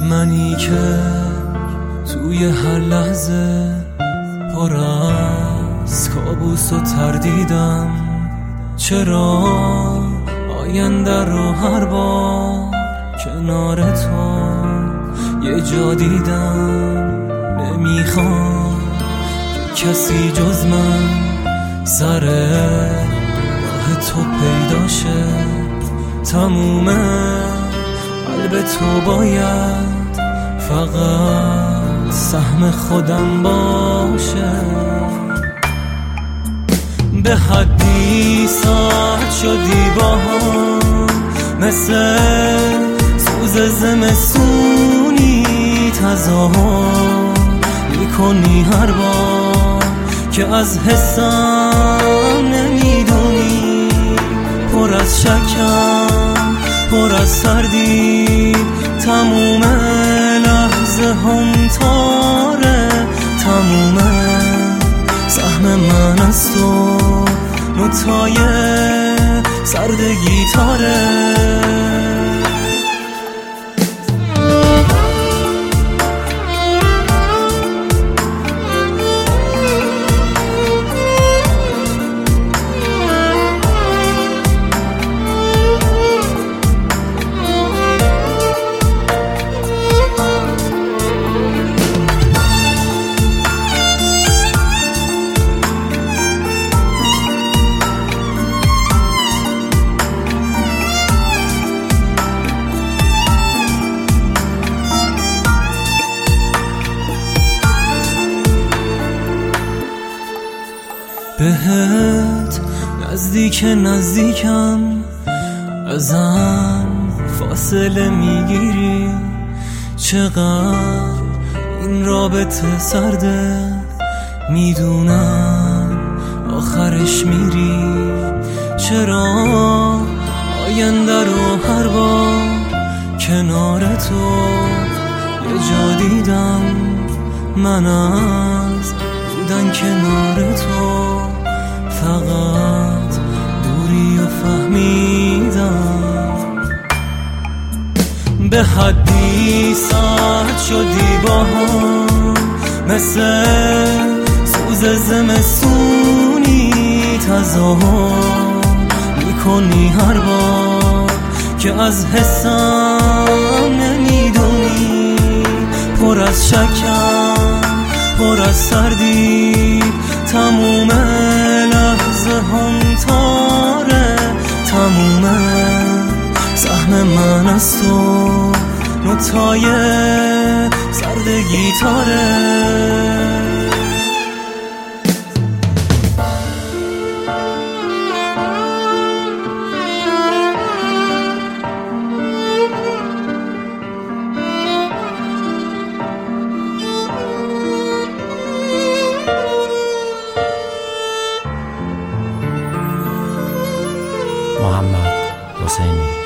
منی که توی هر لحظه پر از کابوس و تردیدم، چرا آینده رو هر بار کنار تو یه جا دیدم. نمیخوام که کسی جز من سر راه تو پیدا شه. تموم قلب تو باید فقط سهم خودم باشه. به حدی ساعت شدی با هم، مثل سوز زمستونی تظاهر میکنی هر بار که از حسم نمیدونی. پر از شکم، پر از سردی، تموم لحظه هم تاره. تموم سهم من از تو نوتای سرد گیتاره. بهت نزدیکم، ازم فاصله میگیری. چقدر این رابطه سرده، میدونم آخرش میری. چرا آینده رو هر بار کنار تو یه جا دیدم. من از بودن کنار تو فقط دوری و فهمیدم. به حدی ساعت شدی با هم، مثل سوز زمستونی تظاهر میکنی هر بار که از حسم نمیدونی. پر از شکم، پر از سردی، تموم لحظه هم تاره. تموم سهم من از تو نوتای سرد گیتاره. محمد حسینی.